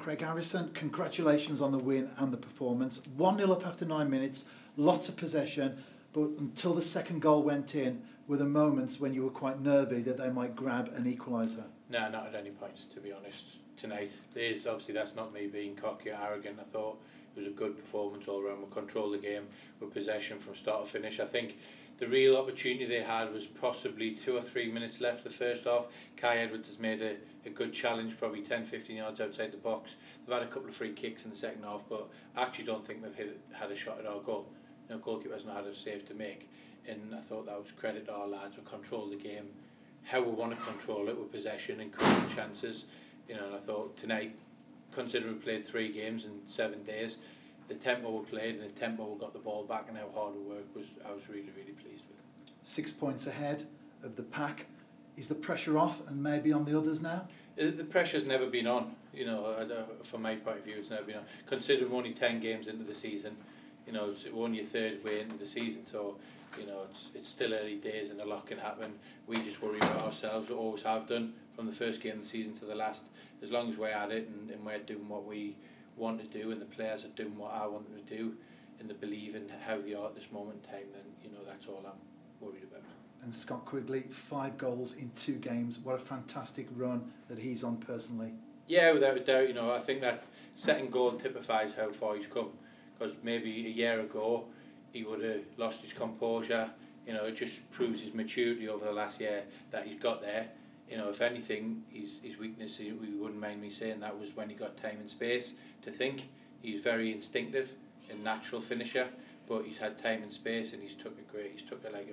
Craig Harrison, congratulations on the win and the performance. 1-0 up after 9 minutes, lots of possession, but until the second goal went in, were the moments when you were quite nervy that they might grab an equaliser? No, not at any point, to be honest. Tonight, obviously that's not me being cocky or arrogant. I thought it was a good performance all around. We controlled the game with possession from start to finish. I think the real opportunity they had was possibly 2 or 3 minutes left the first half. Kai Edwards has made a good challenge, probably 10-15 yards outside the box. They've had a couple of free kicks in the second half, but I actually don't think they've had a shot at our goal. Goalkeeper hasn't had a save to make, and I thought that was credit to our lads. We controlled the game how we want to control it, with possession and creating chances. And I thought tonight, considering we played 3 games in 7 days, the tempo we played and the tempo we got the ball back and how hard we worked I was really, really pleased with. 6 points ahead of the pack. Is the pressure off and maybe on the others now? The pressure's never been on. From my point of view, it's never been on. Considering we're only 10 games into the season, it's only your 3rd way into the season, so it's still early days and a lot can happen. We just worry about ourselves. We always have done from the first game of the season to the last. As long as we're at it and we're doing what we want to do and the players are doing what I want them to do and they believe in how they are at this moment in time, then that's all I'm worried about. And Scott Quigley, 5 goals in 2 games. What a fantastic run that he's on personally. Yeah, without a doubt. I think that second goal typifies how far he's come, because maybe a year ago he would have lost his composure. It just proves his maturity over the last year that he's got there. If anything, his weakness, we wouldn't mind me saying, that was when he got time and space to think. He's very instinctive and natural finisher, but he's had time and space, and he's took it like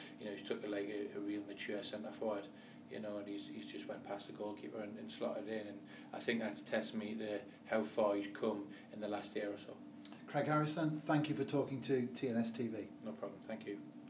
a real mature centre forward. And he's just went past the goalkeeper and slotted in, and I think that's testimony to how far he's come in the last year or so. Craig Harrison, thank you for talking to TNS TV. No problem, thank you.